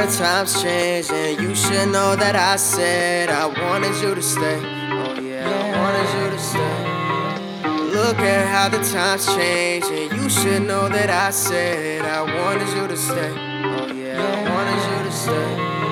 times change, and you should know that I said I wanted you to stay. Oh yeah, I wanted you to stay. Look at how the times change, and you should know that I said I wanted you to stay. Oh yeah, I wanted you to stay.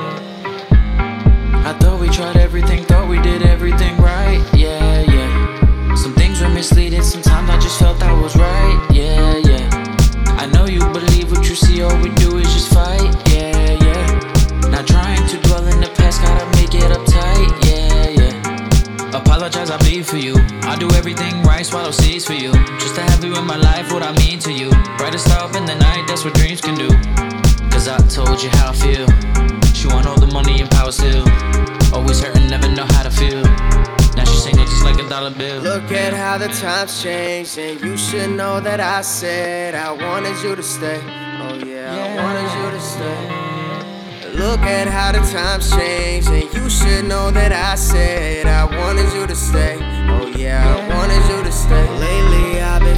I thought we tried everything, thought we did everything right, yeah, yeah. Some things were misleading, sometimes I just felt I was right, yeah, yeah. I know you believe what you see, all we do is just fight, yeah, yeah. Not trying to dwell in the past, gotta make it uptight, yeah, yeah. Apologize, I bleed for you. I do everything right, swallow seas for you. Just to have you in my life, what I mean to you. Brightest star up in the night, that's what dreams can do. Cause I told you how I feel. She want all the money and power still. Always hurting, never know how to feel. Now she single just like a dollar bill. Look at how the times change, and you should know that I said I wanted you to stay. Oh yeah, I wanted you to stay. Look at how the times change, and you should know that I said I wanted you to stay. Oh yeah, I wanted you to stay. Lately I've been